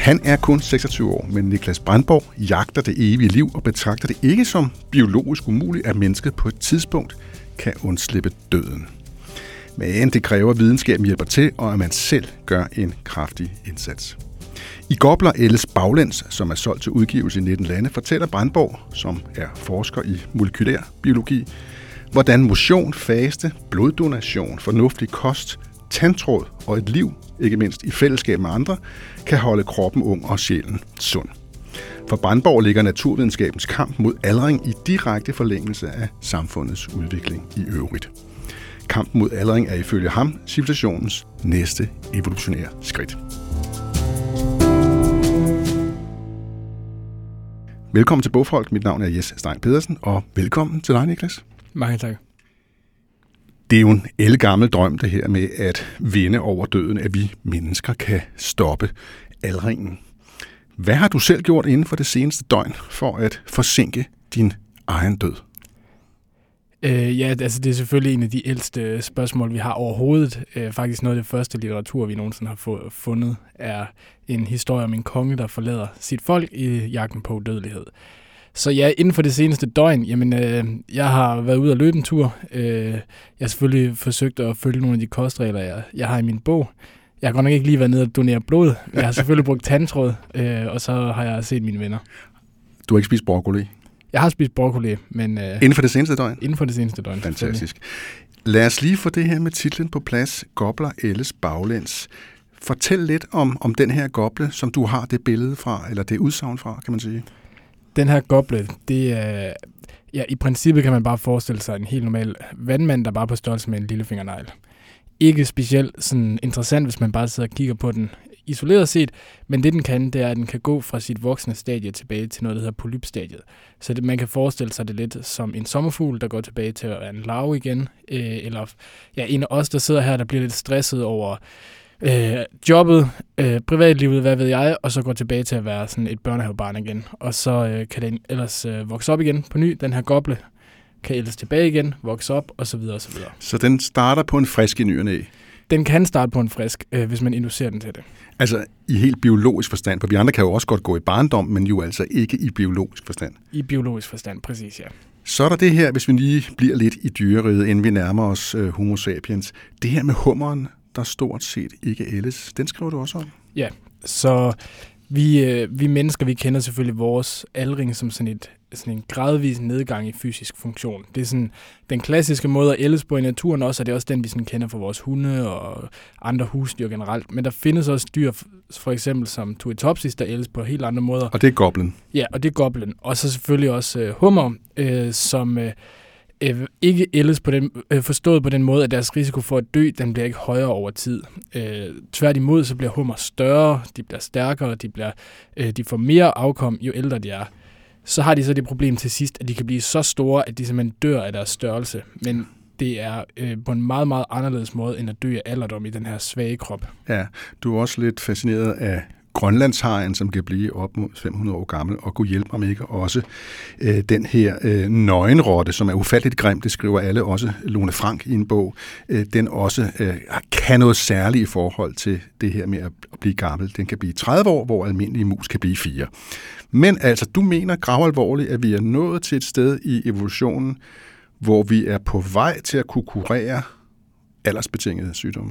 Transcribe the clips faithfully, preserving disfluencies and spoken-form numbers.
Han er kun seksogtyve år, men Niklas Brandborg jagter det evige liv og betragter det ikke som biologisk umuligt, at mennesket på et tidspunkt kan undslippe døden. Men det kræver, at videnskaben hjælper til, og at man selv gør en kraftig indsats. I Gobler ældes baglæns, som er solgt til udgivelse i nitten lande, fortæller Brandborg, som er forsker i molekylær biologi, hvordan motion, faste, bloddonation, fornuftig kost, tandtråd og et liv, ikke mindst i fællesskab med andre, kan holde kroppen ung og sjælen sund. For Brandborg ligger naturvidenskabens kamp mod aldring i direkte forlængelse af samfundets udvikling i øvrigt. Kampen mod aldring er ifølge ham civilisationens næste evolutionære skridt. Velkommen til Bogfolk. Mit navn er Jes Stein Pedersen, og velkommen til dig, Niklas. Mange tak. Det er jo en ældgammel drøm, det her med at vinde over døden, at vi mennesker kan stoppe aldringen. Hvad har du selv gjort inden for det seneste døgn for at forsinke din egen død? Øh, ja, altså det er selvfølgelig en af de ældste spørgsmål, vi har overhovedet. Øh, faktisk noget af det første litteratur, vi nogensinde har få, fundet, er en historie om en konge, der forlader sit folk i jagten på udødelighed. Så ja, inden for det seneste døgn, jamen, øh, jeg har været ude at løbe en tur. Øh, jeg har selvfølgelig forsøgt at følge nogle af de kostregler, jeg, jeg har i min bog. Jeg har godt nok ikke lige været nede og donere blod. Jeg har selvfølgelig brugt tandtråd, øh, og så har jeg set mine venner. Du har ikke spist broccoli? Jeg har spist broccoli, men... Øh, inden for det seneste døgn? Inden for det seneste døgn. Fantastisk. Lad os lige få det her med titlen på plads. Gobler ældes baglæns. Fortæl lidt om, om den her goble, som du har det billede fra, eller det udsagn fra, kan man sige. Den her goble, det er... Ja, i princippet kan man bare forestille sig en helt normal vandmand, der bare er på størrelse med en lille fingernegl. Ikke specielt sådan interessant, hvis man bare sidder og kigger på den isoleret set, men det den kan, det er, at den kan gå fra sit voksne stadie tilbage til noget, der hedder polypstadiet. Så det, man kan forestille sig det lidt som en sommerfugl, der går tilbage til at være en larve igen, øh, eller ja, en af os, der sidder her, der bliver lidt stresset over øh, jobbet, øh, privatlivet, hvad ved jeg, og så går tilbage til at være sådan et børnehavebarn igen. Og så øh, kan den ellers øh, vokse op igen på ny, den her goble, kan ældes tilbage igen, vokse op, og så videre, og så videre. Så den starter på en frisk i ny og næ? Den kan starte på en frisk, øh, hvis man inducerer den til det. Altså i helt biologisk forstand, for vi andre kan jo også godt gå i barndom, men jo altså ikke i biologisk forstand. I biologisk forstand, præcis, ja. Så er der det her, hvis vi lige bliver lidt i dyreriget, inden vi nærmer os øh, homo sapiens. Det her med hummeren, der stort set ikke ældes, den skriver du også om? Ja, så vi, øh, vi mennesker, vi kender selvfølgelig vores aldring som sådan et sådan en gradvis nedgang i fysisk funktion. Det er sådan den klassiske måde at ældes på i naturen også, og det er også den, vi sådan kender fra vores hunde og andre husdyr generelt. Men der findes også dyr, for eksempel som Turritopsis, der ældes på helt andre måder. Og det er goblen? Ja, og det er goblen. Og så selvfølgelig også øh, hummer, øh, som øh, øh, ikke ældes på den, øh, forstået på den måde, at deres risiko for at dø, den bliver ikke højere over tid. Øh, tværtimod, så bliver hummer større, de bliver stærkere, de, bliver, øh, de får mere afkom, jo ældre de er. Så har de så det problem til sidst, at de kan blive så store, at de simpelthen dør af deres størrelse. Men det er øh, på en meget, meget anderledes måde, end at dø af alderdom i den her svage krop. Ja, du er også lidt fascineret af grønlandshajen, som kan blive op mod fem hundrede år gammel, og kunne hjælpe om ikke også øh, den her øh, nøgenrotte, som er ufatteligt grim, det skriver alle, også Lone Frank i en bog, øh, den også øh, kan noget særligt i forhold til det her med at blive gammel. Den kan blive tredive år, hvor almindelige mus kan blive fire. Men altså, du mener gravalvorligt, at vi er nået til et sted i evolutionen, hvor vi er på vej til at kunne kurere aldersbetingede sygdomme.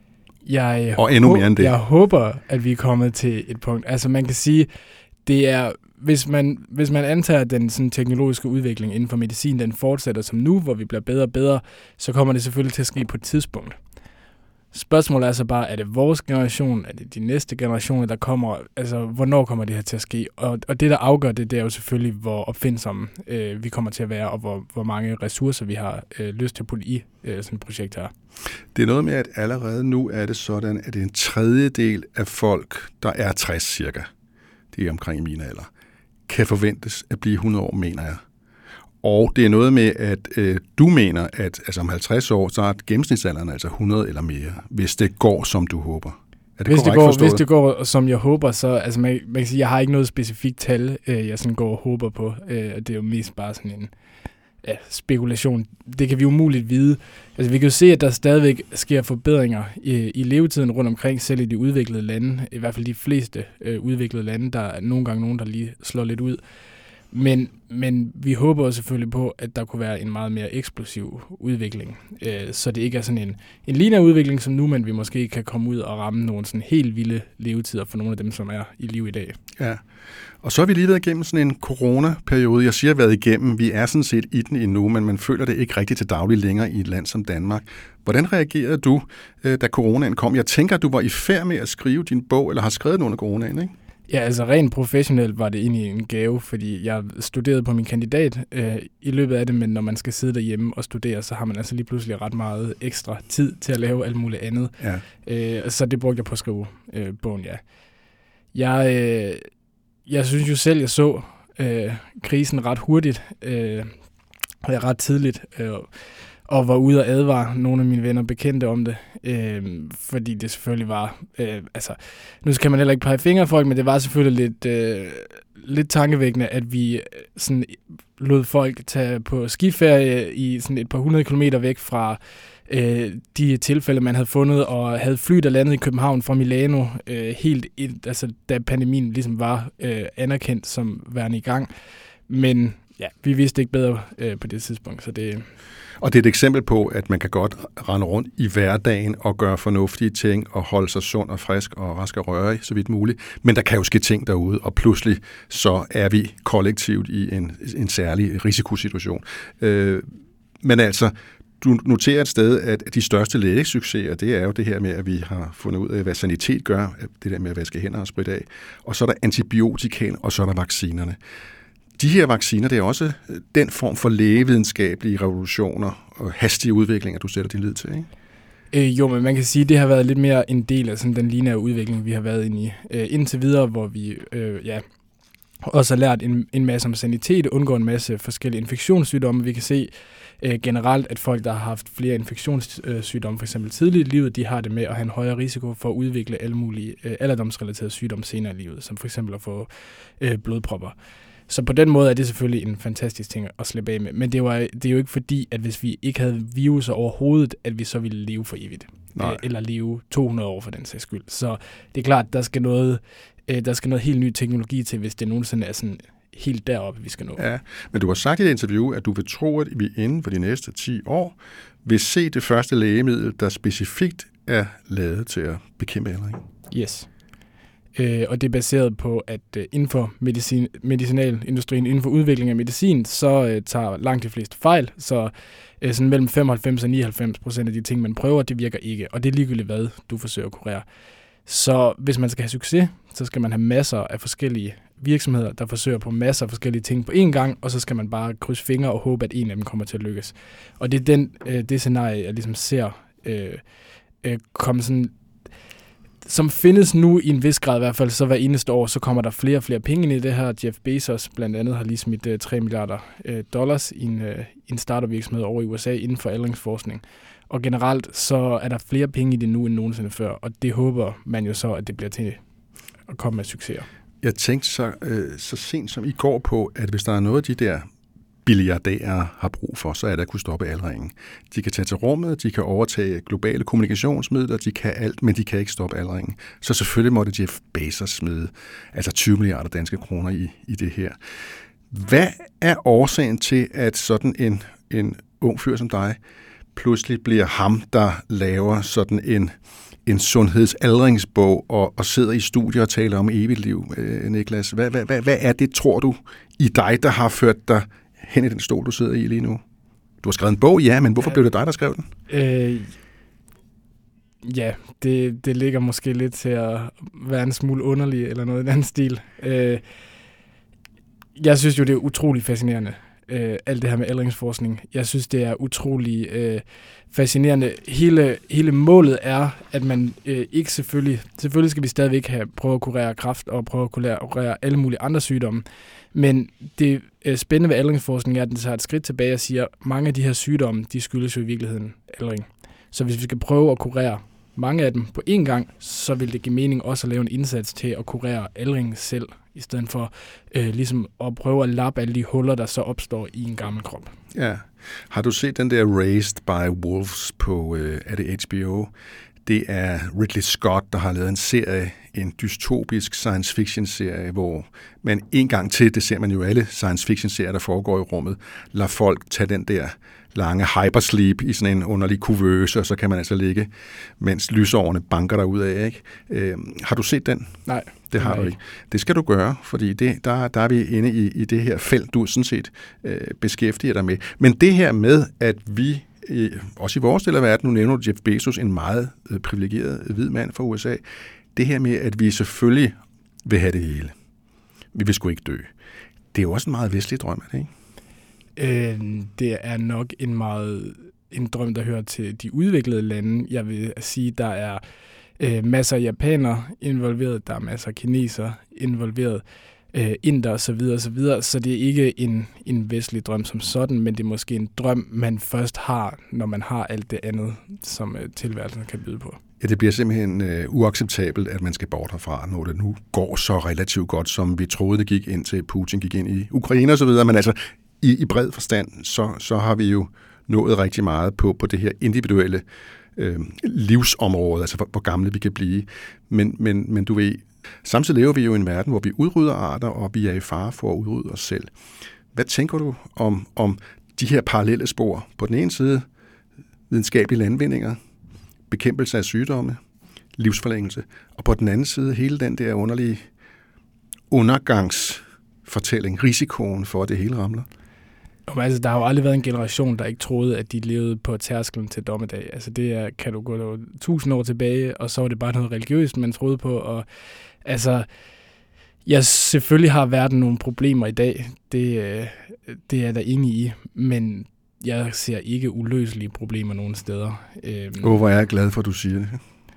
Jeg og endnu mere end det. Jeg håber, at vi er kommet til et punkt. Altså man kan sige, det er, hvis man, hvis man antager, at den sådan, teknologiske udvikling inden for medicin, den fortsætter som nu, hvor vi bliver bedre og bedre, så kommer det selvfølgelig til at ske på et tidspunkt. Spørgsmålet er så bare, er det vores generation, er det de næste generationer, der kommer, altså hvornår kommer det her til at ske? Og, og det, der afgør det, det er jo selvfølgelig, hvor opfindsomme øh, vi kommer til at være, og hvor, hvor mange ressourcer vi har øh, lyst til at putte i øh, sådan et projekt her. Det er noget med, at allerede nu er det sådan, at en tredjedel af folk, der er tres cirka, det er omkring min alder, kan forventes at blive hundrede år, mener jeg. Og det er noget med, at øh, du mener, at altså om halvtreds år, så er gennemsnitsalderen altså hundrede eller mere, hvis det går, som du håber. Er det hvis, det går, forstået? Hvis det går, som jeg håber, så altså man, man kan sige, jeg har ikke noget specifikt tal, øh, jeg sådan går og håber på. Øh, det er jo mest bare sådan en, ja, spekulation. Det kan vi umuligt vide. Altså, vi kan jo se, at der stadigvæk sker forbedringer i, i levetiden rundt omkring, selv i de udviklede lande. I hvert fald de fleste øh, udviklede lande. Der er nogle gange nogen, der lige slår lidt ud. Men, men vi håber selvfølgelig på, at der kunne være en meget mere eksplosiv udvikling. Øh, så det ikke er sådan en, en lineær udvikling som nu, men vi måske kan komme ud og ramme nogle sådan helt vilde levetider for nogle af dem, som er i liv i dag. Ja, og så har vi lige været igennem sådan en coronaperiode. Jeg siger været igennem, vi er sådan set i den endnu, men man føler det ikke rigtigt til daglig længere i et land som Danmark. Hvordan reagerede du, da coronaen kom? Jeg tænker, at du var i færd med at skrive din bog, eller har skrevet den under coronaen, ikke? Ja, altså rent professionelt var det egentlig en gave, fordi jeg studerede på min kandidat øh, i løbet af det, men når man skal sidde derhjemme og studere, så har man altså lige pludselig ret meget ekstra tid til at lave alt muligt andet. Ja. Øh, så det brugte jeg på at skrive øh, bogen, ja. Jeg, øh, jeg synes jo selv, jeg så øh, krisen ret hurtigt, øh, og ret tidligt, øh, og var ude og advare nogle af mine venner bekendte om det, øh, fordi det selvfølgelig var, øh, altså, nu kan man heller ikke pege fingre af folk, men det var selvfølgelig lidt, øh, lidt tankevækkende, at vi sådan lod folk tage på skiferie i sådan et par hundrede kilometer væk fra øh, de tilfælde, man havde fundet, og havde fly, der landede i København fra Milano, øh, helt ind, altså, da pandemien ligesom var øh, anerkendt som værende i gang. Men ja, vi vidste ikke bedre øh, på det tidspunkt, så det... Og det er et eksempel på, at man kan godt rende rundt i hverdagen og gøre fornuftige ting og holde sig sund og frisk og rask og rørig, så vidt muligt. Men der kan jo ske ting derude, og pludselig så er vi kollektivt i en, en særlig risikosituation. Øh, men altså, du noterer et sted, at de største lægesucceser, det er jo det her med, at vi har fundet ud af, hvad sanitet gør, det der med at vaske hænder og spritte af. Og så er der antibiotikaen, og så er der vaccinerne. De her vacciner, det er også den form for lægevidenskabelige revolutioner og hastige udviklinger, du sætter din lid til, ikke? Øh, jo, men man kan sige, at det har været lidt mere en del af sådan den lineære udvikling, vi har været inde i øh, indtil videre, hvor vi øh, ja, også har lært en, en masse om sanitet, undgår en masse forskellige infektionssygdomme. Vi kan se øh, generelt, at folk, der har haft flere infektionssygdomme, for eksempel tidligt i livet, de har det med at have en højere risiko for at udvikle alle mulige øh, alderdomsrelaterede sygdomme senere i livet, som for eksempel at få øh, blodpropper. Så på den måde er det selvfølgelig en fantastisk ting at slippe af med. Men det, var, det er jo ikke fordi, at hvis vi ikke havde viruser overhovedet, at vi så ville leve for evigt. Nej. Eller leve to hundrede år for den sags skyld. Så det er klart, der skal noget, der skal noget helt ny teknologi til, hvis det nogensinde er sådan helt deroppe, vi skal nå. Ja, men du har sagt i et interview, at du vil tro, at vi inden for de næste ti år vil se det første lægemiddel, der specifikt er lavet til at bekæmpe aldring. Yes. Øh, og det er baseret på, at øh, inden for medicin, medicinalindustrien, inden for udvikling af medicin, så øh, tager langt de fleste fejl. Så øh, sådan mellem femoghalvfems og nioghalvfems procent af de ting, man prøver, det virker ikke. Og det er ligegyldigt, hvad du forsøger at kurere. Så hvis man skal have succes, så skal man have masser af forskellige virksomheder, der forsøger på masser af forskellige ting på én gang, og så skal man bare krydse fingre og håbe, at en af dem kommer til at lykkes. Og det er den, øh, det scenarie, jeg ligesom ser øh, øh, komme sådan... som findes nu i en vis grad i hvert fald, så hver eneste år, så kommer der flere og flere penge ind i det her. Jeff Bezos blandt andet har lige smidt uh, tre milliarder uh, dollars i en, uh, en startup-virksomhed over i U S A inden for aldringsforskning. Og generelt så er der flere penge i det nu end nogensinde før, og det håber man jo så, at det bliver til at komme med succeser. Jeg tænkte så, øh, så sent som i går på, at hvis der er noget af de der billiardærer har brug for, så er det at kunne stoppe aldringen. De kan tage til rummet, de kan overtage globale kommunikationsmidler, de kan alt, men de kan ikke stoppe aldringen. Så selvfølgelig måtte Jeff Bezos smide altså tyve milliarder danske kroner i, i det her. Hvad er årsagen til, at sådan en, en ung fyr som dig pludselig bliver ham, der laver sådan en, en sundhedsaldringsbog og, og sidder i studier og taler om evigt liv, øh, Niklas? Hvad, hvad, hvad, hvad er det, tror du, i dig, der har ført dig hen i den stol, du sidder i lige nu? Du har skrevet en bog, ja, men hvorfor ja. blev det dig, der skrev den? Øh, ja, det, det ligger måske lidt til at være en smule underlig, eller noget i den stil. Øh, jeg synes jo, det er utrolig fascinerende, øh, alt det her med aldringsforskning. Jeg synes, det er utrolig øh, fascinerende. Hele, hele målet er, at man øh, ikke selvfølgelig... Selvfølgelig skal vi stadigvæk have prøve at kurere kræft og prøve at kurere alle mulige andre sygdomme. Men det øh, spændende ved aldringsforskning er, at den tager et skridt tilbage og siger, at mange af de her sygdomme, de skyldes jo i virkeligheden aldring. Så hvis vi skal prøve at kurere mange af dem på én gang, så vil det give mening også at lave en indsats til at kurere aldring selv i stedet for øh, ligesom at prøve at lappe alle de huller, der så opstår i en gammel krop. Ja. Har du set den der Raised by Wolves på, øh, er det H B O? Det er Ridley Scott, der har lavet en serie, en dystopisk science fiction serie, hvor man en gang til, det ser man jo alle science fiction serier, der foregår i rummet, lader folk tage den der lange hypersleep i sådan en underlig kuvøse, og så kan man altså ligge, mens lysårene banker der ud af, ikke? Øh, har du set den? Nej. Det har du ikke. Det skal du gøre, fordi det, der, der er vi inde i, i det her felt, du sådan set øh, beskæftiger dig med. Men det her med, at vi, øh, også i vores del af verden, nu nævner du Jeff Bezos, en meget øh, privilegeret hvid mand fra U S A, det her med, at vi selvfølgelig vil have det hele. Vi vil sgu ikke dø. Det er jo også en meget vestlig drøm, er det ikke? Øh, det er nok en meget en drøm, der hører til de udviklede lande. Jeg vil sige, der er øh, masser af japanere involveret, der er masser af kinesere involveret, øh, inder og så videre, og så videre. Så det er ikke en, en vestlig drøm som sådan, men det er måske en drøm, man først har, når man har alt det andet, som øh, tilværelsen kan byde på. Ja, det bliver simpelthen øh, uacceptabelt, at man skal bort herfra, når det nu går så relativt godt, som vi troede, det gik ind til Putin gik ind i Ukraine og så videre. Men altså, i, i bred forstand, så, så har vi jo nået rigtig meget på, på det her individuelle øh, livsområde, altså hvor, hvor gamle vi kan blive. Men, men, men du ved, samtidig lever vi jo i en verden, hvor vi udrydder arter, og vi er i fare for at udrydde os selv. Hvad tænker du om, om de her parallelle spor? På den ene side, videnskabelige landvindinger, bekæmpelse af sygdomme, livsforlængelse, og på den anden side, hele den der underlige undergangsfortælling, risikoen for, at det hele ramler. Jamen, altså, der har jo aldrig været en generation, der ikke troede, at de levede på tærsklen til dommedag. Altså, det er, kan du gå tusind år tilbage, og så var det bare noget religiøst, man troede på. Og altså, ja, selvfølgelig har verden nogle problemer i dag. Det, det er jeg da enig i, men jeg ser ikke uløselige problemer nogen steder. Åh, hvor er jeg glad for, at du siger det.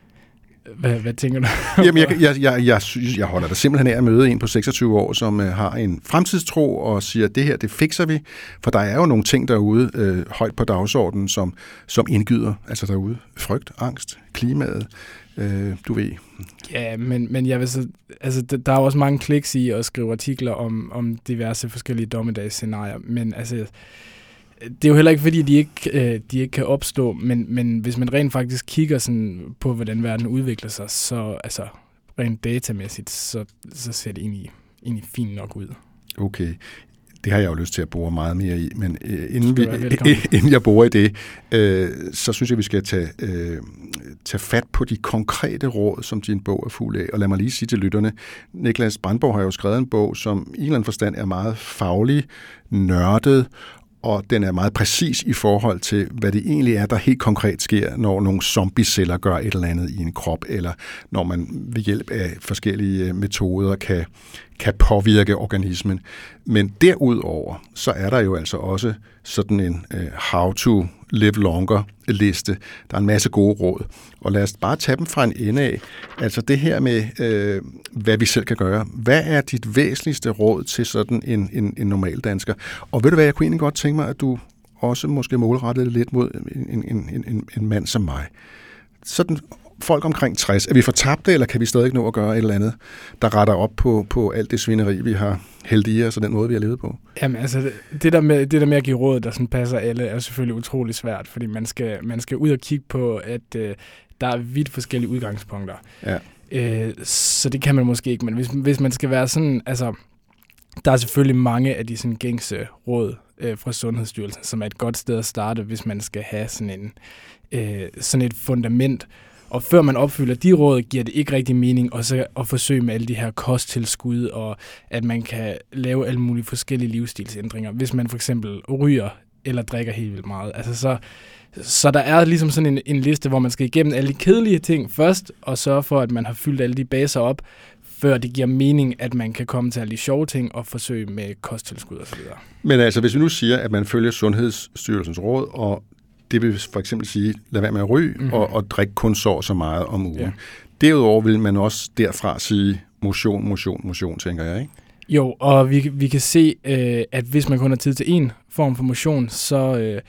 Hvad, hvad tænker du? Jamen, jeg, jeg, jeg, jeg, synes, jeg holder da simpelthen af at møde en på seksogtyve år, som uh, har en fremtidstro og siger, at det her, det fikser vi. For der er jo nogle ting derude, øh, højt på dagsordenen, som, som indgyder, altså derude. Frygt, angst, klimaet, øh, du ved. Ja, men, men jeg vil så, altså, der er også mange kliks i at skrive artikler om, om diverse forskellige dommedagsscenarier, men altså, det er jo heller ikke, fordi de ikke, øh, de ikke kan opstå, men, men hvis man rent faktisk kigger sådan på, hvordan verden udvikler sig, så altså, rent datamæssigt, så, så ser det egentlig, egentlig fint nok ud. Okay. Det har jeg jo lyst til at bore meget mere i, men øh, inden, vi, øh, inden jeg borer i det, øh, så synes jeg, vi skal tage, øh, tage fat på de konkrete råd, som din bog er fuld af. Og lad mig lige sige til lytterne, Niklas Brandborg har jo skrevet en bog, som i en eller anden forstand er meget faglig, nørdet, og den er meget præcis i forhold til, hvad det egentlig er, der helt konkret sker, når nogle zombieceller gør et eller andet i en krop, eller når man ved hjælp af forskellige metoder kan, kan påvirke organismen. Men derudover, så er der jo altså også sådan en uh, how to live longer liste. Der er en masse gode råd, og lad os bare tage dem fra en ende af. Altså det her med, uh, hvad vi selv kan gøre. Hvad er dit væsentligste råd til sådan en, en, en normal dansker? Og ved du hvad, jeg kunne egentlig godt tænke mig, at du også måske målrettede lidt mod en, en, en, en mand som mig. Sådan folk omkring tres. Er vi fortabte, eller kan vi stadig nå at gøre et eller andet, der retter op på, på alt det svineri, vi har hældt i os, og den måde, vi har levet på? Jamen altså, det der med, det der med at give råd, der sådan passer alle, er selvfølgelig utrolig svært, fordi man skal, man skal ud og kigge på, at øh, der er vidt forskellige udgangspunkter. Ja. Øh, så det kan man måske ikke, men hvis, hvis man skal være sådan, altså, der er selvfølgelig mange af de sådan gængse råd øh, fra Sundhedsstyrelsen, som er et godt sted at starte, hvis man skal have sådan, en, øh, sådan et fundament. Og før man opfylder de råd, giver det ikke rigtig mening også at forsøge med alle de her kosttilskud, og at man kan lave alle mulige forskellige livsstilsændringer, hvis man for eksempel ryger eller drikker helt vildt meget. Altså så, så der er ligesom sådan en, en liste, hvor man skal igennem alle de kedelige ting først, og sørge for, at man har fyldt alle de baser op, før det giver mening, at man kan komme til alle de sjove ting og forsøge med kosttilskud osv. Men altså, hvis vi nu siger, at man følger Sundhedsstyrelsens råd, og det vil for eksempel sige, lad være med at ryge, mm-hmm. og, og drikke kun så så meget om ugen. Ja. Derudover vil man også derfra sige motion, motion, motion, tænker jeg, ikke? Jo, og vi, vi kan se, øh, at hvis man kun har tid til én form for motion, så, øh,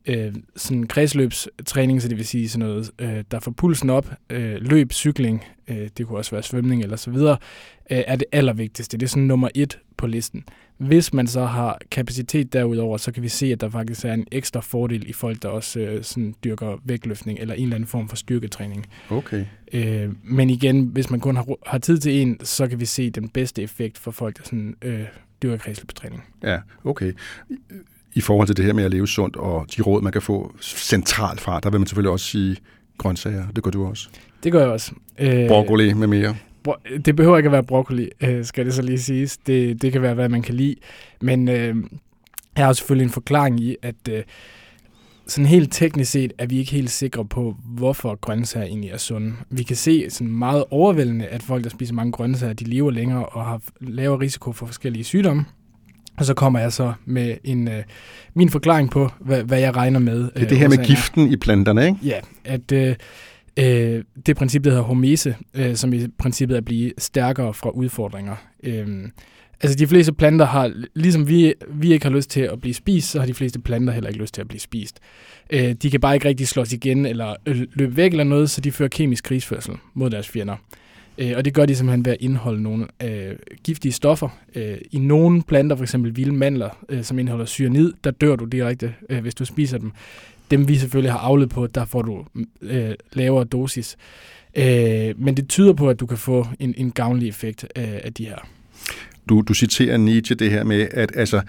øh, sådan kredsløbstræning, så det vil sige sådan noget, øh, der får pulsen op, øh, løb, cykling, øh, det kunne også være svømning eller så videre, øh, er det allervigtigste. Det er sådan nummer et på listen. Hvis man så har kapacitet derudover, så kan vi se, at der faktisk er en ekstra fordel i folk, der også øh, sådan dyrker vægtløftning eller en eller anden form for styrketræning. Okay. Øh, men igen, hvis man kun har, har tid til en, så kan vi se den bedste effekt for folk, der sådan, øh, dyrker kredsløbstræning. Ja, okay. I forhold til det her med at leve sundt og de råd, man kan få centralt fra, der vil man selvfølgelig også sige grøntsager. Det gør du også. Det gør jeg også. Øh, Broccoli med mere. Det behøver ikke at være broccoli, øh, skal det så lige siges. Det, det kan være, hvad man kan lide. Men øh, jeg har selvfølgelig en forklaring i, at øh, sådan helt teknisk set er vi ikke helt sikre på, hvorfor grøntsager egentlig er sunde. Vi kan se sådan meget overvældende, at folk, der spiser mange grøntsager, de lever længere og har lavere risiko for forskellige sygdomme. Og så kommer jeg så med en øh, min forklaring på, hvad, hvad jeg regner med. Det er øh, det her med giften i planterne, ikke? Ja, at øh, øh, det princip, der hedder hormese, øh, som i princippet er at blive stærkere fra udfordringer. Øh, altså de fleste planter har, ligesom vi, vi ikke har lyst til at blive spist, så har de fleste planter heller ikke lyst til at blive spist. Øh, de kan bare ikke rigtig slås igen eller løbe væk eller noget, så de fører kemisk krigsførsel mod deres fjender. Og det gør de simpelthen ved at indeholde nogle øh, giftige stoffer. Øh, I nogle planter, f.eks. vilde mandler, øh, som indeholder cyanid, der dør du direkte, øh, hvis du spiser dem. Dem vi selvfølgelig har avlet på, der får du øh, lavere dosis. Øh, men det tyder på, at du kan få en, en gavnlig effekt øh, af de her. Du, du citerer Nietzsche det her med, at altså,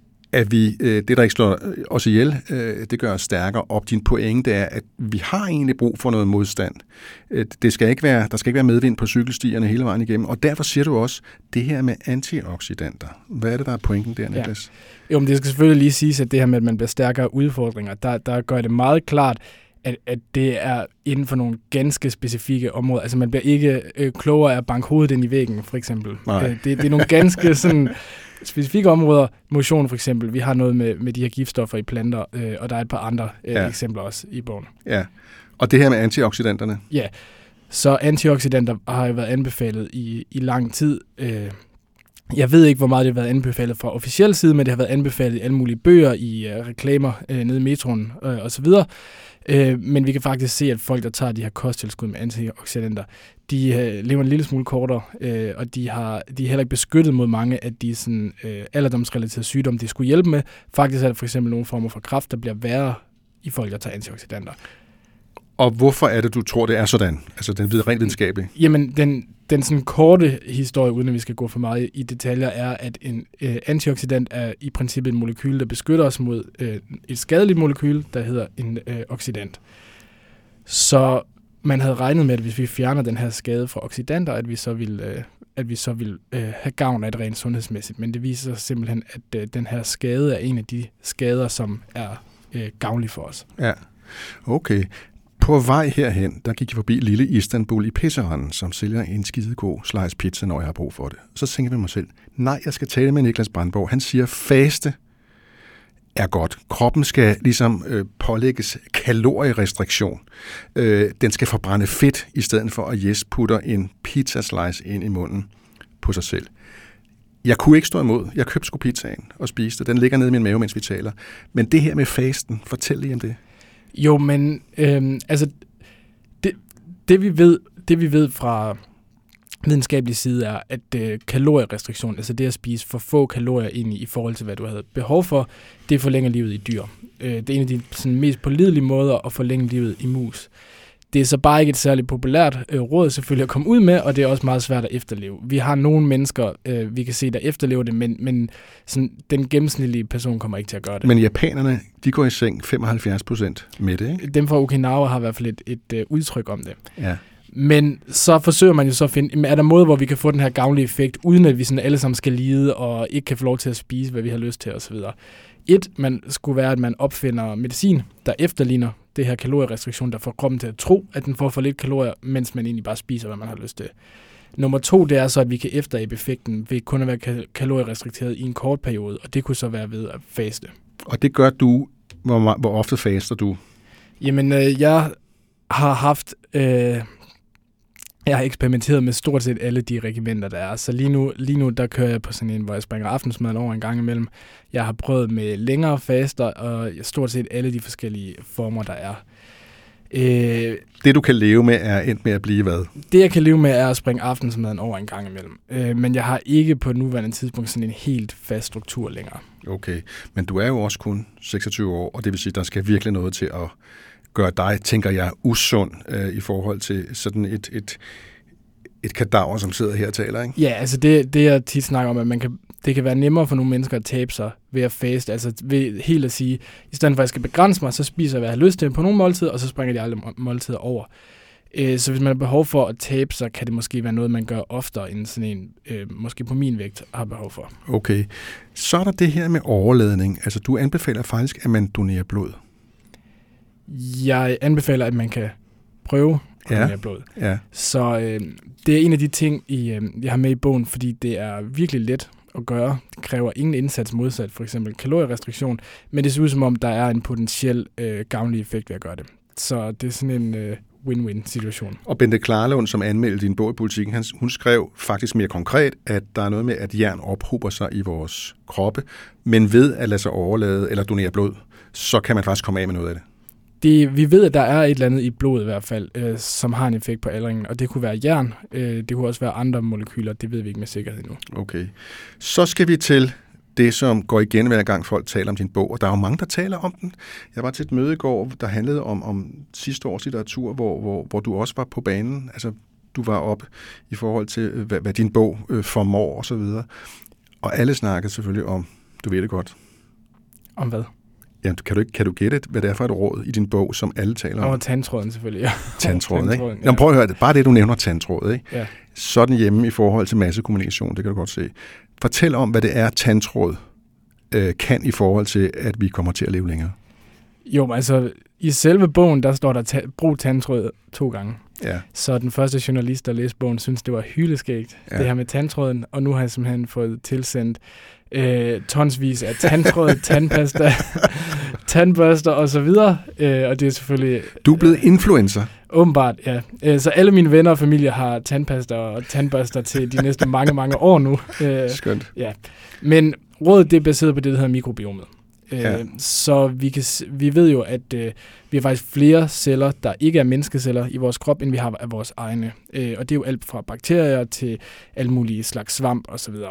at vi, det, der ikke slår os ihjel, det gør os stærkere. Og din pointe er, at vi har egentlig brug for noget modstand. Det skal ikke være, der skal ikke være medvind på cykelstierne hele vejen igennem. Og derfor siger du også, det her med antioxidanter. Hvad er det, der er pointen der, Niklas? Ja. Jo, men det skal selvfølgelig lige siges, at det her med, at man bliver stærkere af udfordringer, der, der gør det meget klart, at, at det er inden for nogle ganske specifikke områder. Altså man bliver ikke øh, klogere af at banke hovedet ind i væggen, for eksempel. Øh, det, det er nogle ganske sådan specifikke områder. Motion for eksempel. Vi har noget med, med de her giftstoffer i planter, øh, og der er et par andre øh, ja. eksempler også i bogen. Ja, og det her med antioxidanterne? Ja, så antioxidanter har jo været anbefalet i, i lang tid. Øh, Jeg ved ikke, hvor meget det har været anbefalet fra officiel side, men det har været anbefalet i alle mulige bøger, i uh, reklamer uh, nede i metroen uh, osv. Uh, men vi kan faktisk se, at folk, der tager de her kosttilskud med antioxidanter, de uh, lever en lille smule kortere, uh, og de, har, de er heller ikke beskyttet mod mange af de sådan, uh, alderdomsrelaterede sygdomme, de skulle hjælpe med. Faktisk er der for eksempel nogle former for kræft, der bliver værre i folk, der tager antioxidanter. Og hvorfor er det, du tror, det er sådan? Altså den rent videnskabelige? Jamen, den, den sådan korte historie, uden at vi skal gå for meget i detaljer, er, at en øh, antioxidant er i princippet en molekyl, der beskytter os mod øh, et skadeligt molekyl, der hedder en øh, oxidant. Så man havde regnet med, at hvis vi fjerner den her skade fra oxidanter, at vi så vil øh, at vi så vil øh, have gavn af det rent sundhedsmæssigt. Men det viser sig simpelthen, at øh, den her skade er en af de skader, som er øh, gavnlige for os. Ja, okay. På vej herhen, der gik jeg forbi lille Istanbul i Pizzaeren, som sælger en skidegod slice pizza, når jeg har brug for det. Så tænker jeg med mig selv, nej, jeg skal tale med Niklas Brandborg. Han siger, faste er godt. Kroppen skal ligesom øh, pålægges kalorierestriktion. Øh, den skal forbrænde fedt, i stedet for at Jes putter en pizza slice ind i munden på sig selv. Jeg kunne ikke stå imod. Jeg købte sgu pizzaen og spiste. Den ligger nede i min mave, mens vi taler. Men det her med fasten, fortæl lige om det. Jo, men øhm, altså det, det vi ved, det vi ved fra videnskabelig side er, at øh, kalorierestriktion, altså det at spise for få kalorier ind i, i forhold til hvad du havde behov for, det forlænger livet i dyr. Øh, det er en af de sådan, mest pålidelige måder at forlænge livet i mus. Det er så bare ikke et særligt populært øh, råd selvfølgelig at komme ud med, og det er også meget svært at efterleve. Vi har nogle mennesker, øh, vi kan se, der efterlever det, men, men sådan, den gennemsnitlige person kommer ikke til at gøre det. Men japanerne, de går i seng femoghalvfjerds procent med det, ikke? Dem fra Okinawa har i hvert fald et, et, et udtryk om det. Ja. Men så forsøger man jo så at finde, er der måder, hvor vi kan få den her gavnlige effekt, uden at vi sådan alle sammen skal lide og ikke kan få lov til at spise, hvad vi har lyst til osv. Et, man skulle være, at man opfinder medicin, der efterligner det her kalorierestriktion, der får kroppen til at tro, at den får for lidt kalorier, mens man egentlig bare spiser, hvad man har lyst til. Nummer to, det er så, at vi kan efterabe effekten ved kun at være kalorierestrikteret i en kort periode, og det kunne så være ved at faste. Og det gør du, hvor, hvor ofte faster du? Jamen, øh, jeg har haft... Øh, Jeg har eksperimenteret med stort set alle de regimenter, der er. Så lige nu, lige nu der kører jeg på sådan en, hvor jeg springer aftensmaden over en gang imellem. Jeg har prøvet med længere faster, og stort set alle de forskellige former, der er. Øh, det, du kan leve med, er endt med at blive hvad? Det, jeg kan leve med, er at springe aftensmaden over en gang imellem. Øh, men jeg har ikke på nuværende tidspunkt sådan en helt fast struktur længere. Okay, men du er jo også kun seksogtyve år, og det vil sige, der skal virkelig noget til at gøre dig, tænker jeg, usund øh, i forhold til sådan et, et, et kadaver, som sidder her og taler, ikke? Ja, altså det, det jeg tit snakker om, at man kan, det kan være nemmere for nogle mennesker at tabe sig ved at faste, altså ved helt at sige, i stedet for at jeg skal begrænse mig, så spiser jeg, hvad jeg har lyst til på nogle måltider, og så springer de aldrig måltider over. Øh, så hvis man har behov for at tabe sig, kan det måske være noget, man gør oftere, end sådan en, øh, måske på min vægt, har behov for. Okay, så er der det her med overladning. Altså du anbefaler faktisk, at man donerer blod. Jeg anbefaler, at man kan prøve at ja. donere blod. Ja. Så øh, det er en af de ting, I, øh, jeg har med i bogen, fordi det er virkelig let at gøre. Det kræver ingen indsats modsat, for eksempel kalorierestriktion, men det ser ud som om, der er en potentiel øh, gavnlig effekt ved at gøre det. Så det er sådan en øh, win-win-situation. Og Bente Klarlund, som anmeldte din bog i Politikken, han, hun skrev faktisk mere konkret, at der er noget med, at jern ophober sig i vores kroppe, men ved at lade sig overlade eller donere blod, så kan man faktisk komme af med noget af det. Det, vi ved, at der er et eller andet i blodet i hvert fald, øh, som har en effekt på aldringen, og det kunne være jern, øh, det kunne også være andre molekyler, det ved vi ikke med sikkerhed endnu. Okay. Så skal vi til det, som går igen hver gang folk taler om din bog, og der er jo mange, der taler om den. Jeg var til et møde i går, der handlede om, om sidste års litteratur, hvor, hvor, hvor du også var på banen. Altså, du var op i forhold til, hvad, hvad din bog øh, formår og så videre. Og alle snakkede selvfølgelig om, du ved det godt. Om hvad? Ja, kan du, ikke, kan du gætte, hvad det er for et råd i din bog, som alle taler om? Og tandtråden selvfølgelig, ja. Tandtråden, ikke? Ja. Jamen, prøv at høre det. Bare det, du nævner tandtråd, ikke? Ja. Sådan hjemme i forhold til massekommunikation, det kan du godt se. Fortæl om, hvad det er, tandtråd øh, kan i forhold til, at vi kommer til at leve længere. Jo, altså i selve bogen, der står der ta- brug tandtråd to gange. Ja. Så den første journalist, der læste bogen, synes det var hyldeskægt, ja. Det her med tandtråden, og nu har jeg simpelthen fået tilsendt øh, tonsvis af tandtråd, tandpasta, tandbørster og så videre, øh, og det er selvfølgelig... Du er blevet influencer. Åbenbart, ja. Øh, så alle mine venner og familie har tandpasta og tandbørster til de næste mange, mange år nu. Øh, Skønt. Ja. Men rådet, det er baseret på det, der hedder mikrobiomet. Ja. Øh, så vi, kan, vi ved jo, at øh, vi har faktisk flere celler, der ikke er menneskeceller i vores krop, end vi har af vores egne. Øh, og det er jo alt fra bakterier til alle mulige slags svamp osv. Så,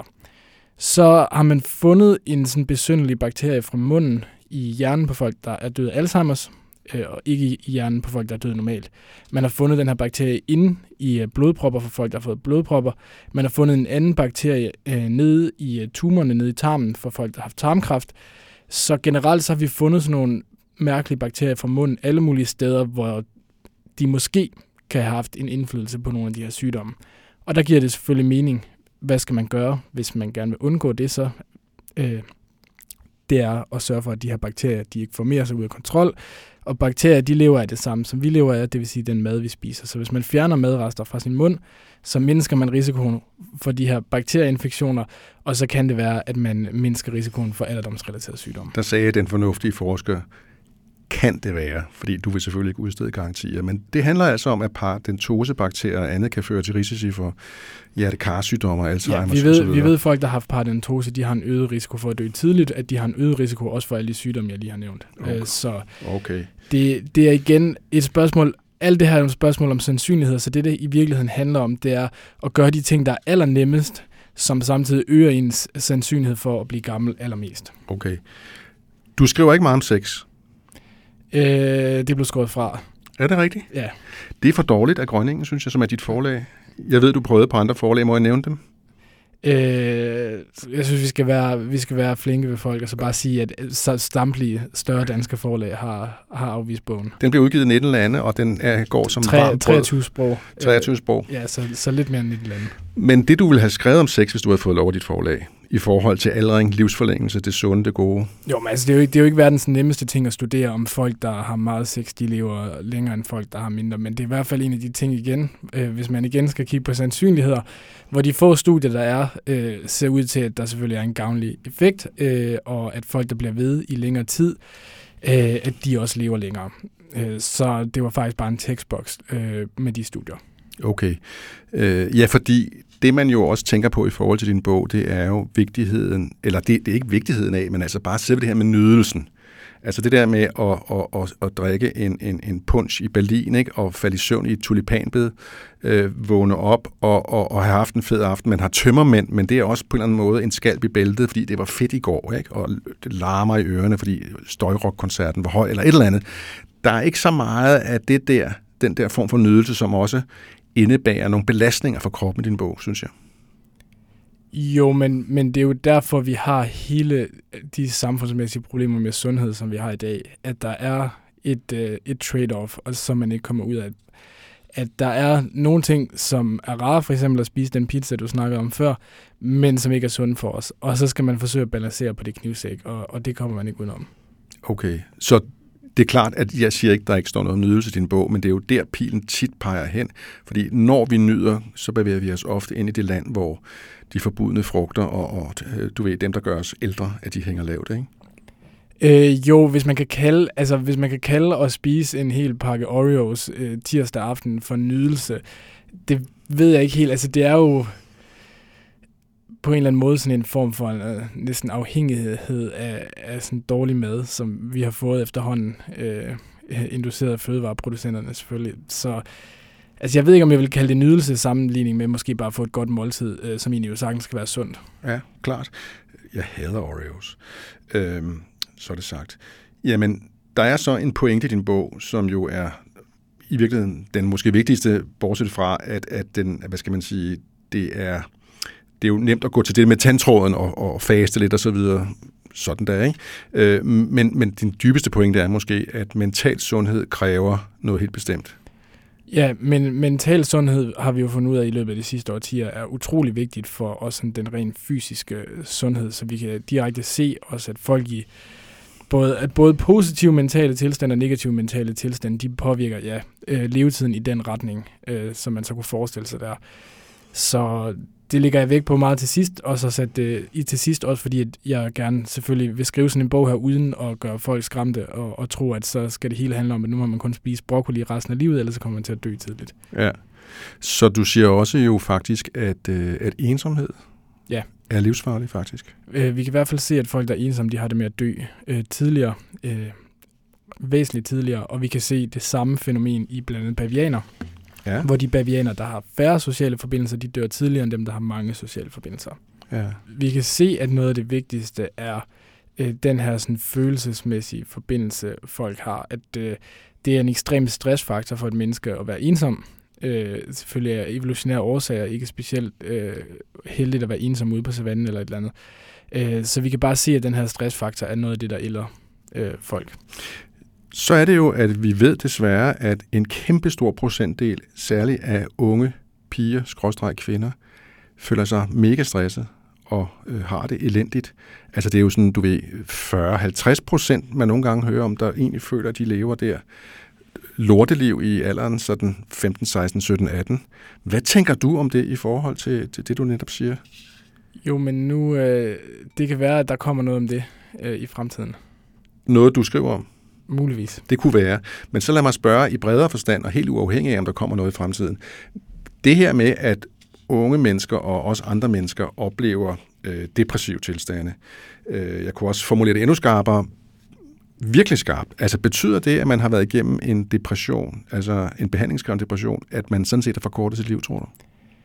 så har man fundet en sådan besynderlig bakterie fra munden i hjernen på folk, der er døde af Alzheimers, øh, og ikke i hjernen på folk, der er døde normalt. Man har fundet den her bakterie inde i øh, blodpropper for folk, der har fået blodpropper. Man har fundet en anden bakterie øh, nede i øh, tumorerne, nede i tarmen for folk, der har haft tarmkræft. Så generelt så har vi fundet sådan nogle mærkelige bakterier fra munden alle mulige steder, hvor de måske kan have haft en indflydelse på nogle af de her sygdomme. Og der giver det selvfølgelig mening. Hvad skal man gøre, hvis man gerne vil undgå det så? Øh, det er at sørge for, at de her bakterier de ikke formerer sig ud af kontrol. Og bakterier, de lever af det samme, som vi lever af, det vil sige den mad, vi spiser. Så hvis man fjerner madrester fra sin mund, så mindsker man risikoen for de her bakterieinfektioner, og så kan det være, at man mindsker risikoen for alderdomsrelaterede sygdomme. Der sagde den fornuftige forsker, kan det være, fordi du vil selvfølgelig ikke udstede garantier, men det handler altså om, at paradentosebakterier og andet kan føre til risici for hjertekarsygdomme og Alzheimer's. Ja, vi ved, vi ved, at folk, der har haft paradentose, de har en øget risiko for at dø tidligt, at de har en øget risiko også for alle de sygdomme, jeg lige har nævnt. Okay. Så okay. det, det er igen et spørgsmål, alt det her er et spørgsmål om sandsynlighed, så det, det i virkeligheden handler om, det er at gøre de ting, der er allernemmest, som samtidig øger ens sandsynlighed for at blive gammel allermest. Okay. Du skriver ikke meget om sex. Øh, det blev skåret fra. Er det rigtigt? Ja. Det er for dårligt af Grønningen, synes jeg, som er dit forlag. Jeg ved, du prøvede på andre forlag. Må jeg nævne dem? Øh, jeg synes, vi skal være, vi skal være flinke ved folk, og så bare sige, at samtlige større danske forlag har, har afvist bogen. Den bliver udgivet i nitten lande, og den er, går som varmt brød. treogtyve sprog. treogtyve sprog. Ja, så, så lidt mere end nitten lande. Men det, du ville have skrevet om sex, hvis du havde fået lov af dit forlag, i forhold til aldring, livsforlængelse, det sunde, det gode? Jo, men altså, det er jo ikke, det er jo ikke verdens nemmeste ting at studere om folk, der har meget sex, de lever længere end folk, der har mindre. Men det er i hvert fald en af de ting igen, øh, hvis man igen skal kigge på sandsynligheder, hvor de få studier, der er, øh, ser ud til, at der selvfølgelig er en gavnlig effekt, øh, og at folk, der bliver ved i længere tid, øh, at de også lever længere. Øh, så det var faktisk bare en tekstboks øh, med de studier. Okay. Øh, ja, fordi det, man jo også tænker på i forhold til din bog, det er jo vigtigheden, eller det, det er ikke vigtigheden af, men altså bare selve det her med nydelsen. Altså det der med at, at, at, at drikke en, en, en punch i Berlin, ikke? Og falde i søvn i et tulipanbed, øh, vågne op og, og, og have haft en fed aften. Man har tømmermænd, men det er også på en eller anden måde en skalp i bæltet, fordi det var fedt i går, ikke? Og det larmer i ørerne, fordi støjrockkoncerten var høj, eller et eller andet. Der er ikke så meget af det der, den der form for nydelse, som også indebærer nogle belastninger for kroppen i din bog, synes jeg. Jo, men, men det er jo derfor, vi har hele de samfundsmæssige problemer med sundhed, som vi har i dag. At der er et, øh, et trade-off, og som man ikke kommer ud af. At der er nogle ting, som er rare, for eksempel at spise den pizza, du snakkede om før, men som ikke er sunde for os. Og så skal man forsøge at balancere på det knivsæk, og, og det kommer man ikke udenom. Okay, så det er klart, at jeg siger ikke, at der ikke står noget om nydelse i din bog, men det er jo der, pilen tit peger hen. Fordi når vi nyder, så bevæger vi os ofte ind i det land, hvor de forbudne frugter og, og du ved, dem, der gør os ældre, at de hænger lavt, ikke? Øh, jo, hvis man kan kalde, altså hvis man kan kalde at spise en hel pakke Oreos øh, tirsdag aften for nydelse, det ved jeg ikke helt. Altså det er jo på en eller anden måde sådan en form for en, øh, næsten afhængighed af, af sådan dårlig mad, som vi har fået efterhånden, øh, induceret af fødevareproducenterne selvfølgelig. Så altså jeg ved ikke, om jeg vil kalde det nydelse i sammenligning med måske bare få et godt måltid, øh, som egentlig jo sagtens skal være sundt. Ja, klart. Jeg hader Oreos. Øhm, så er det sagt. Jamen, der er så en pointe i din bog, som jo er i virkeligheden den måske vigtigste, bortset fra, at, at den, hvad skal man sige, det er, det er jo nemt at gå til det med tandtråden og, og faste lidt og så videre, sådan der, ikke? Øh, men, men din dybeste pointe er måske, at mental sundhed kræver noget helt bestemt. Ja, men mental sundhed har vi jo fundet ud af i løbet af de sidste årtier er utrolig vigtigt for os den rent fysiske sundhed, så vi kan direkte se også, at folk i både, at både positive mentale tilstande og negative mentale tilstande, de påvirker ja, øh, levetiden i den retning, øh, som man så kunne forestille sig der. Så det ligger jeg væk på meget til sidst, og så sat det i til sidst også, fordi at jeg gerne selvfølgelig vil skrive sådan en bog her, uden at gøre folk skræmte og, og tro, at så skal det hele handle om, at nu må man kun spise broccoli resten af livet, ellers så kommer man til at dø tidligt. Ja. Så du siger også jo faktisk, at, at ensomhed ja. er livsfarlig faktisk? Vi kan i hvert fald se, at folk, der er ensomme, de har det med at dø øh, tidligere, øh, væsentligt tidligere, og vi kan se det samme fænomen i blandt andet bavianer. Ja. Hvor de bavianer, der har færre sociale forbindelser, de dør tidligere end dem, der har mange sociale forbindelser. Ja. Vi kan se, at noget af det vigtigste er øh, den her sådan, følelsesmæssige forbindelse, folk har. At øh, det er en ekstrem stressfaktor for et menneske at være ensom. Øh, selvfølgelig er evolutionære årsager ikke specielt øh, heldigt at være ensom ude på savannen eller et eller andet. Øh, så vi kan bare se, at den her stressfaktor er noget af det, der ælder øh, folk. Så er det jo, at vi ved desværre, at en kæmpestor procentdel, særligt af unge piger, skråstreg kvinder, føler sig mega stresset og øh, har det elendigt. Altså det er jo sådan, du ved, fyrre til halvtreds procent, man nogle gange hører om, der egentlig føler, at de lever der lorteliv i alderen sådan femten, seksten, sytten, atten. Hvad tænker du om det i forhold til, til det, du netop siger? Jo, men nu, øh, det kan være, at der kommer noget om det øh, i fremtiden. Noget, du skriver om? Muligvis. Det kunne være. Men så lad mig spørge i bredere forstand, og helt uafhængig af, om der kommer noget i fremtiden. Det her med, at unge mennesker og også andre mennesker oplever øh, depressive tilstande. Øh, jeg kunne også formulere det endnu skarpere. Virkelig skarpt. Altså betyder det, at man har været igennem en depression, altså en behandlingskrævende depression, at man sådan set har forkortet sit liv, tror du?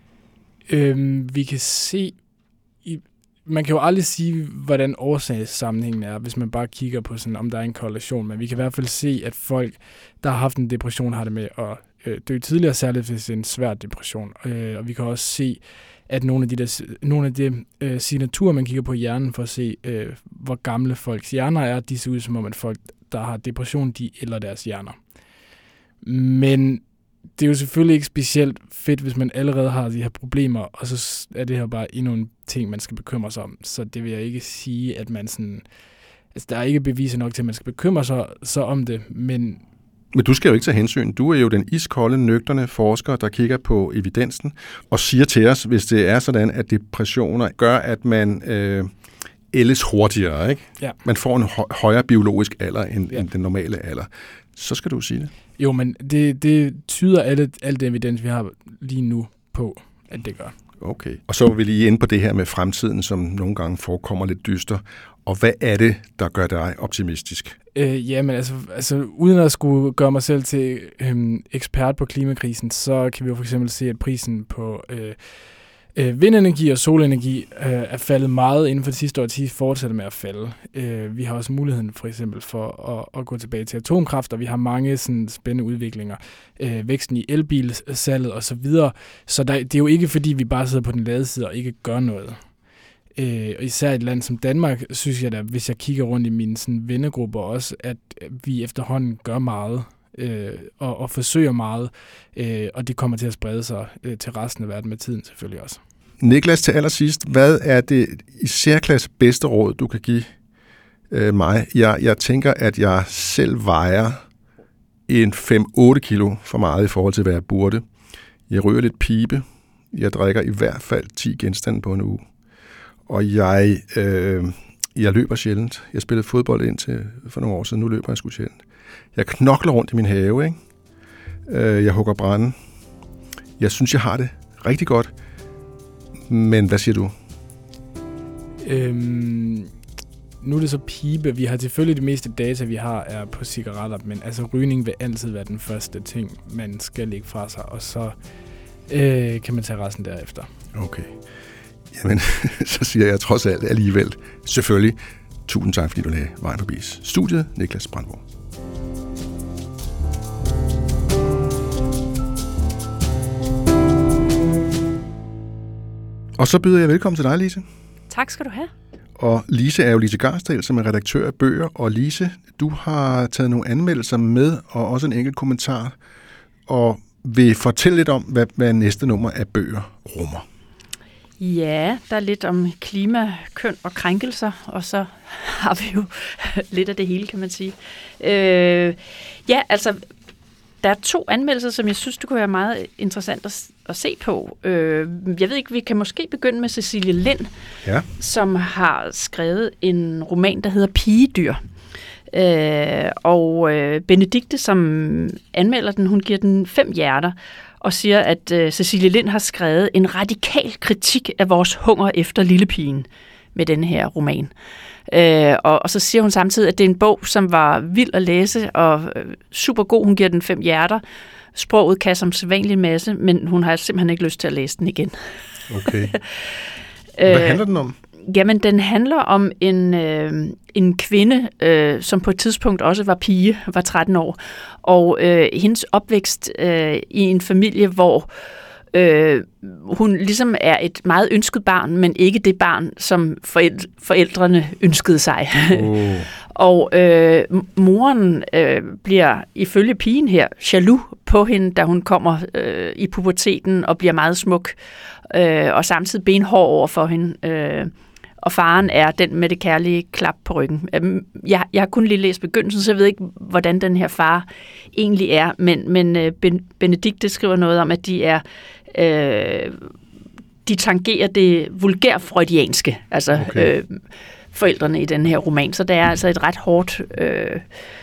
Øhm, vi kan se... I Man kan jo aldrig sige, hvordan årsagssammenhængen er, hvis man bare kigger på, sådan, om der er en korrelation. Men vi kan i hvert fald se, at folk, der har haft en depression, har det med at øh, dø tidligere, særligt hvis det er en svær depression. Øh, og vi kan også se, at nogle af de, der, nogle af de øh, signaturer, man kigger på i hjernen for at se, øh, hvor gamle folks hjerner er, de ser ud som om, at folk, der har depression, de ælder deres hjerner. Men det er jo selvfølgelig ikke specielt fedt, hvis man allerede har de her problemer, og så er det her bare endnu en ting, man skal bekymre sig om. Så det vil jeg ikke sige, at man sådan... Altså, der er ikke beviser nok til, at man skal bekymre sig så om det, men... Men du skal jo ikke tage hensyn. Du er jo den iskolde, nøgterne forsker, der kigger på evidensen og siger til os, hvis det er sådan, at depressioner gør, at man øh, ældes hurtigere, ikke? Ja. Man får en hø- højere biologisk alder end, ja. end den normale alder. Så skal du sige det. Jo, men det, det tyder alt, alt det evidens, vi har lige nu på, at det gør. Okay. Og så er vi lige inde på det her med fremtiden, som nogle gange forekommer lidt dyster. Og hvad er det, der gør dig optimistisk? Øh, jamen, altså, altså, uden at skulle gøre mig selv til øhm, ekspert på klimakrisen, så kan vi jo for eksempel se, at prisen på øh, øh, vindenergi og solenergi øh, er faldet meget inden for de sidste årti, fortsætter med at falde. Øh, vi har også muligheden for eksempel for at, at gå tilbage til atomkraft, og vi har mange sådan, spændende udviklinger. Øh, væksten i elbilsalget og så videre. Så der, det er jo ikke, fordi vi bare sidder på den lade side og ikke gør noget. Øh, og især et land som Danmark, synes jeg da, hvis jeg kigger rundt i mine sådan, vennegrupper også, at vi efterhånden gør meget øh, og, og forsøger meget, øh, og det kommer til at sprede sig øh, til resten af verden med tiden selvfølgelig også. Niklas, til allersidst, hvad er det i særklasse bedste råd, du kan give øh, mig? Jeg, jeg tænker, at jeg selv vejer en fem otte kilo for meget i forhold til, hvad jeg burde. Jeg ryger lidt pibe. Jeg drikker i hvert fald ti genstande på en uge. Og jeg, øh, jeg løber sjældent. Jeg spillede fodbold indtil for nogle år siden. Nu løber jeg sgu sjældent. Jeg knokler rundt i min have, ikke? Øh, jeg hugger brænde. Jeg synes, jeg har det rigtig godt. Men hvad siger du? Øhm, nu er det så pibe. Vi har selvfølgelig det meste data, vi har, er på cigaretter, men altså rygning vil altid være den første ting, man skal lægge fra sig, og så øh, kan man tage resten derefter. Okay. Jamen, så siger jeg trods alt alligevel, selvfølgelig, tusind tak, fordi du lagde vejen forbi studiet, Niklas Brandborg. Og så byder jeg velkommen til dig, Lise. Tak skal du have. Og Lise er jo Lise Garsdal, som er redaktør af bøger. Og Lise, du har taget nogle anmeldelser med, og også en enkelt kommentar, og vil fortælle lidt om, hvad, hvad næste nummer af bøger rummer. Ja, der er lidt om klima, køn og krænkelser, og så har vi jo lidt af det hele, kan man sige. Øh, ja, altså, der er to anmeldelser, som jeg synes, det kunne være meget interessant at, at se på. Øh, jeg ved ikke, vi kan måske begynde med Cecilie Lind, ja. som har skrevet en roman, der hedder Pigedyr. Øh, og øh, Benedikte, som anmelder den, hun giver den fem hjerter, og siger, at øh, Cecilie Lind har skrevet en radikal kritik af vores hunger efter lillepigen med den her roman. Øh, og, og så siger hun samtidig, at det er en bog, som var vild at læse, og øh, super god. Hun giver den fem hjerter. Sproget kan som sædvanlig en masse, men hun har simpelthen ikke lyst til at læse den igen. Okay. Hvad handler den om? Jamen, den handler om en, øh, en kvinde, øh, som på et tidspunkt også var pige, var tretten år, og øh, hendes opvækst øh, i en familie, hvor øh, hun ligesom er et meget ønsket barn, men ikke det barn, som forældre, forældrene ønskede sig. Oh. Og øh, moren øh, bliver ifølge pigen her jaloux på hende, da hun kommer øh, i puberteten og bliver meget smuk, øh, og samtidig benhård over for hende. Øh, Og faren er den med det kærlige klap på ryggen. Jeg, jeg har kun lige læst begyndelsen, så jeg ved ikke, hvordan den her far egentlig er. Men, men Benedikte skriver noget om, at de er øh, de tangerer det vulgær-freudianske, altså okay. øh, forældrene i den her roman. Så der er altså et ret hårdt, øh,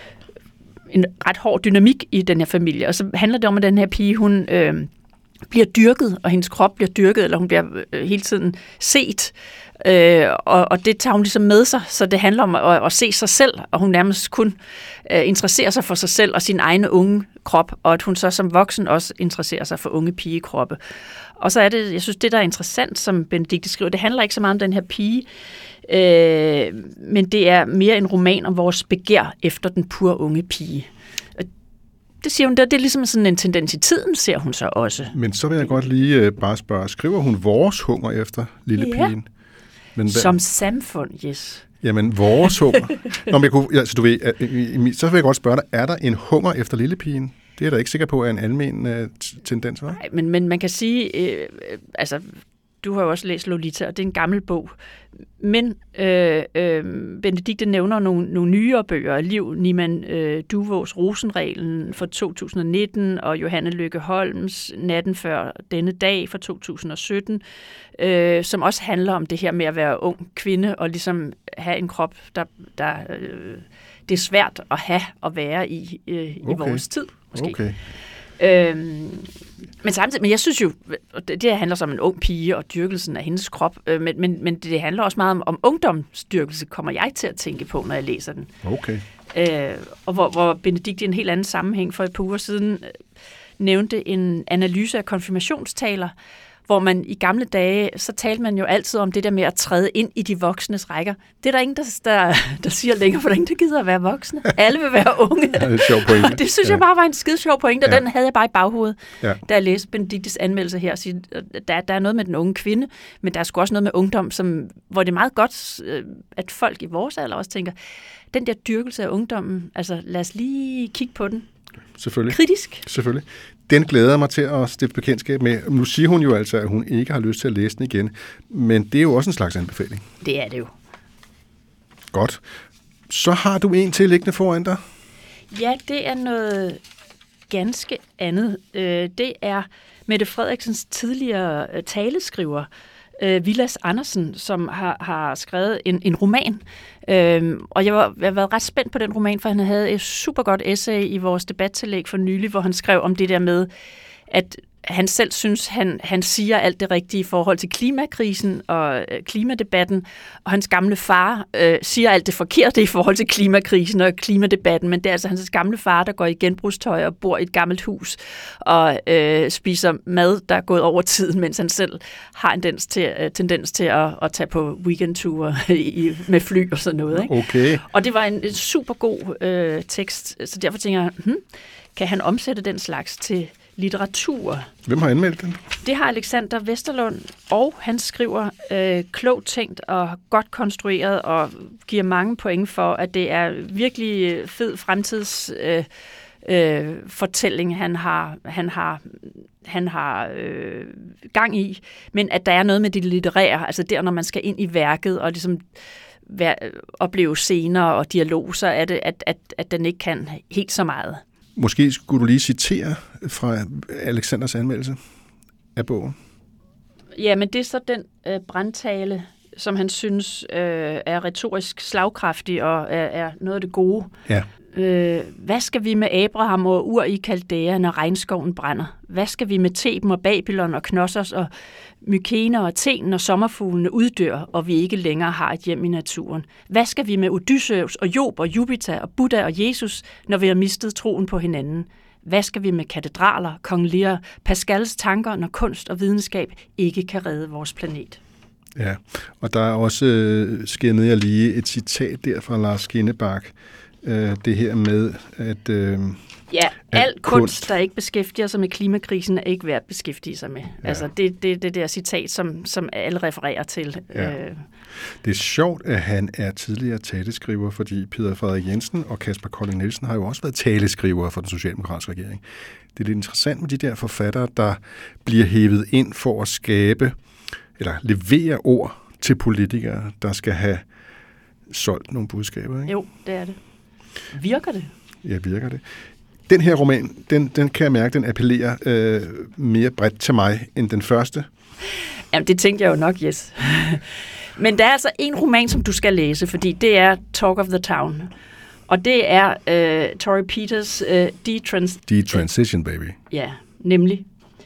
en ret hård dynamik i den her familie. Og så handler det om, at den her pige, hun øh, bliver dyrket, og hendes krop bliver dyrket, eller hun bliver øh, hele tiden set. Øh, og, og det tager hun ligesom med sig, så det handler om at, at se sig selv, og hun nærmest kun øh, interesserer sig for sig selv og sin egen unge krop, og at hun så som voksen også interesserer sig for unge pigekroppe. Og så er det, jeg synes, det der er interessant, som Benedikte skriver, det handler ikke så meget om den her pige, øh, men det er mere en roman om vores begær efter den pure unge pige. Det siger hun, det er ligesom sådan en tendens i tiden, ser hun så også. Men så vil jeg godt lige uh, bare spørge, skriver hun vores hunger efter lille ja. pigen? Men som samfund, yes. Jamen, vores hunger. Nå, men jeg kunne, altså, du ved, så vil jeg godt spørge dig, er der en hunger efter lillepigen? Det er jeg da ikke sikker på, er en almen uh, tendens, hva'? Nej, men, men man kan sige, øh, altså, du har jo også læst Lolita, og det er en gammel bog. Men øh, øh, Benedikte nævner nogle, nogle nyere bøger. Liv Niemann øh, Duvås Rosenreglen fra to tusind nitten, og Johanne Lykke Holms Natten før denne dag fra to tusind sytten, øh, som også handler om det her med at være ung kvinde, og ligesom have en krop, der, der øh, det er svært at have og være i øh, i okay. vores tid, måske. Okay. Øhm, men samtidig, men jeg synes jo, det, det handler om en ung pige og dyrkelsen af hendes krop, øh, men, men, men det handler også meget om, om ungdomsdyrkelse, kommer jeg til at tænke på, når jeg læser den. Okay. Øh, og hvor, hvor Benedikte i en helt anden sammenhæng for et par uger siden øh, nævnte en analyse af konfirmationstaler, hvor man i gamle dage, så talte man jo altid om det der med at træde ind i de voksnes rækker. Det er der ingen, der, der, der siger længere, for der er ingen, der gider at være voksne. Alle vil være unge. Ja, det er sjov pointe. Det synes ja. jeg bare var en skide sjov pointe, og ja. Den havde jeg bare i baghovedet, ja. da jeg læste Benediktes anmeldelse her. Sige, der, der er noget med den unge kvinde, men der er sgu også noget med ungdom, som, hvor det er meget godt, at folk i vores alder også tænker, den der dyrkelse af ungdommen, altså lad os lige kigge på den. Selvfølgelig. Kritisk. Selvfølgelig. Den glæder jeg mig til at stifte bekendtskab med. Nu siger hun jo altså, at hun ikke har lyst til at læse den igen, men det er jo også en slags anbefaling. Det er det jo. Godt. Så har du en til liggende foran dig? Ja, det er noget ganske andet. Det er Mette Frederiksens tidligere taleskriver, Vilas Andersen, som har, har skrevet en, en roman. Øhm, og jeg, var, jeg har været ret spændt på den roman, for han havde et super godt essay i vores debattillæg for nylig, hvor han skrev om det der med, at han selv synes, han, han siger alt det rigtige i forhold til klimakrisen og øh, klimadebatten, og hans gamle far øh, siger alt det forkerte i forhold til klimakrisen og klimadebatten, men det er altså hans gamle far, der går i genbrugstøj og bor i et gammelt hus og øh, spiser mad, der er gået over tiden, mens han selv har en tendens til, øh, tendens til at, at tage på weekendture i, med fly og sådan noget. Ikke? Okay. Og det var en, en super god øh, tekst, så derfor tænker jeg, hmm, kan han omsætte den slags til litteratur? Hvem har anmeldt den? Det har Alexander Vesterlund, og han skriver øh, klogt tænkt og godt konstrueret, og giver mange point for, at det er virkelig fed fremtids øh, øh, fortælling, han har, han har, han har øh, gang i, men at der er noget med det litterære, altså der, når man skal ind i værket og ligesom vær, opleve scener og dialog, så er det, at, at, at den ikke kan helt så meget. Måske skulle du lige citere fra Alexanders anmeldelse af bogen. Ja, men det er så den øh, brandtale, som han synes øh, er retorisk slagkraftig og er, er noget af det gode. Ja. Øh, hvad skal vi med Abraham og Ur i Kaldæa, når regnskoven brænder? Hvad skal vi med Theben og Babylon og Knossos og Mykene og Athen, når sommerfuglene uddør, og vi ikke længere har et hjem i naturen? Hvad skal vi med Odysseus og Job og Jupiter og Buddha og Jesus, når vi har mistet troen på hinanden? Hvad skal vi med katedraler, Kong Lear, Pascals tanker, når kunst og videnskab ikke kan redde vores planet? Ja, og der er også, øh, skændede jeg lige et citat der fra Lars Skinnebak, øh, det her med, at... Øh, Ja, al kunst, kunst, der ikke beskæftiger sig med klimakrisen, er ikke værd at beskæftige sig med. Ja. Altså, det er det, det der citat, som, som alle refererer til. Ja. Det er sjovt, at han er tidligere taleskriver, fordi Peter Frederik Jensen og Kasper Kolding Nielsen har jo også været taleskrivere for den socialdemokratiske regering. Det er lidt interessant med de der forfattere, der bliver hævet ind for at skabe, eller levere ord til politikere, der skal have solgt nogle budskaber. Ikke? Jo, det er det. Virker det? Ja, virker det. Den her roman, den, den kan jeg mærke, den appellerer øh, mere bredt til mig end den første. Jamen, det tænkte jeg jo nok, yes. Men der er altså en roman, som du skal læse, fordi det er Talk of the Town. Og det er øh, Torrey Peters øh, Detrans- Detransition, baby. Ja, nemlig.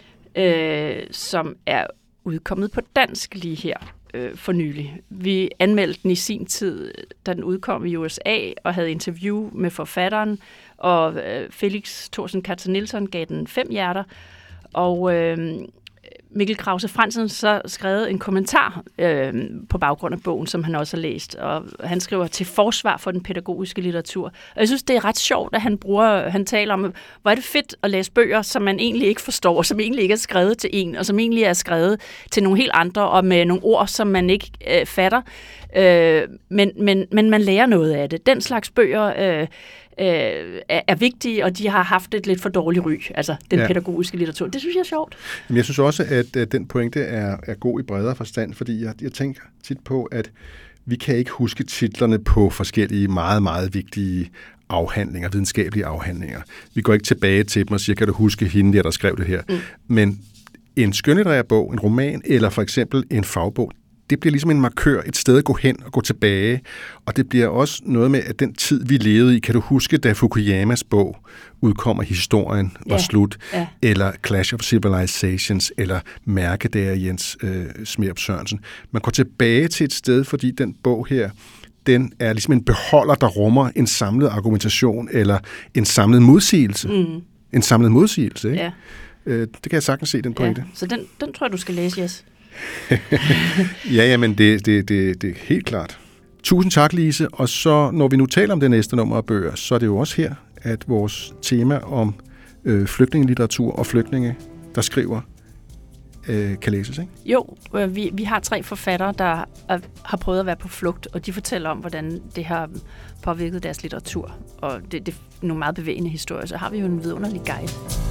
Øh, som er udkommet på dansk lige her øh, for nylig. Vi anmeldte den i sin tid, da den udkom i U S A, og havde interview med forfatteren, og øh, Felix Thorsen Katze Nielsen gav den fem hjerter, og øh, Mikkel Krause Fransen så skrevet en kommentar øh, på baggrund af bogen, som han også har læst, og han skriver til forsvar for den pædagogiske litteratur. Og jeg synes, det er ret sjovt, at han bruger, han taler om, hvor er det fedt at læse bøger, som man egentlig ikke forstår, som egentlig ikke er skrevet til en, og som egentlig er skrevet til nogle helt andre, og med nogle ord, som man ikke øh, fatter. Øh, men, men, men man lærer noget af det. Den slags bøger øh, øh, er, er vigtige, og de har haft et lidt for dårligt ry, altså den Ja. pædagogiske litteratur. Det synes jeg er sjovt. Men jeg synes også, at, at den pointe er, er god i bredere forstand, fordi jeg, jeg tænker tit på, at vi kan ikke huske titlerne på forskellige meget, meget vigtige afhandlinger, videnskabelige afhandlinger. Vi går ikke tilbage til dem og siger, kan du huske hende der, der skrev det her? Mm. Men en skønlitterær bog, en roman, eller for eksempel en fagbog, det bliver ligesom en markør, et sted at gå hen og gå tilbage. Og det bliver også noget med, at den tid, vi levede i, kan du huske, da Fukuyamas bog udkommer, historien var Ja. slut, Ja. eller Clash of Civilizations, eller Mærkedager Jens øh, Smerup Sørensen. Man går tilbage til et sted, fordi den bog her, den er ligesom en beholder, der rummer en samlet argumentation, eller en samlet modsigelse. Mm. En samlet modsigelse, ikke? Ja. Øh, det kan jeg sagtens se, den pointe. Ja. Så den, den tror jeg, du skal læse, Jes. Ja, ja, men det, det, det, det er helt klart. Tusind tak, Lise. Og så, når vi nu taler om det næste nummer af bøger, så er det jo også her, at vores tema om øh, flygtningelitteratur og flygtninge, der skriver, øh, kan læses, ikke? Jo, øh, vi, vi har tre forfattere, der er, har prøvet at være på flugt, og de fortæller om, hvordan det har påvirket deres litteratur. Og det, det er nogle meget bevægende historier, så har vi jo en vidunderlig guide.